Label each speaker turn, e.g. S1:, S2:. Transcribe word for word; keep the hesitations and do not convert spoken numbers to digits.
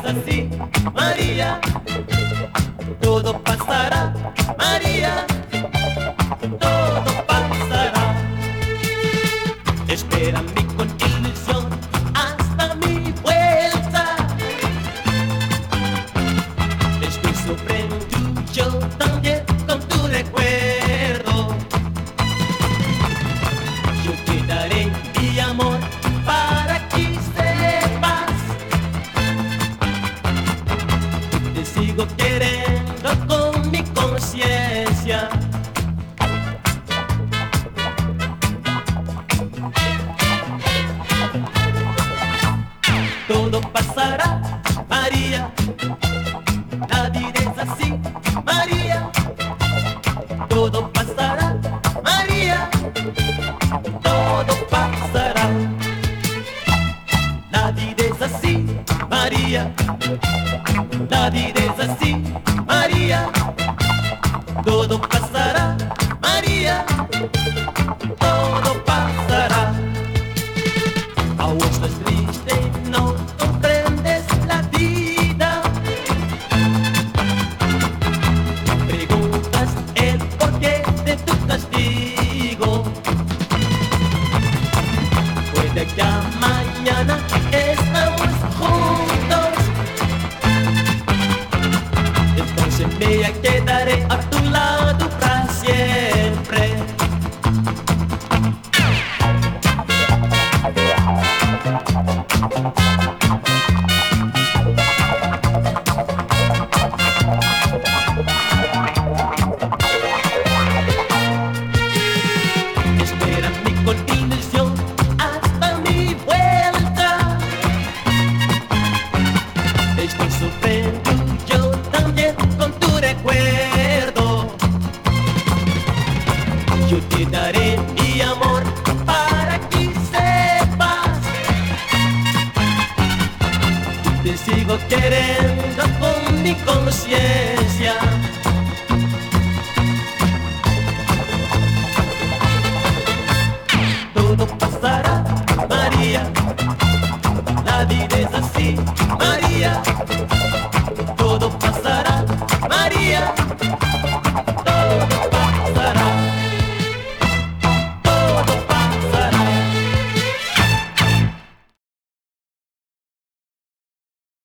S1: así, María, todo pasará, María, todo pasará. Espérame con ilusión hasta mi vuelta. Estoy sorprendido yo también con tu recuerdo. Yo te daré mi amor para que sepas. Te sigo queriendo con mi conciencia. Todo pasará, María, la vida es así, María. Todo pasará, María, todo pasará. La vida es así, María, la vida es así, María. Todo pasará, María, todo pasará. Aún estás triste, no comprendes la vida. Preguntas el porqué de tu castigo. Puede que a mañana estamos juntos. Entonces me quedaré a tu lado para siempre. Espérame con ilusión hasta mi vuelta. Estoy sorprendido yo también con tu recuerdo. Yo te daré mi amor para que sepas. Te sigo queriendo con mi conciencia. Todo pasará, María, la vida es así, María. Todo pasará, María.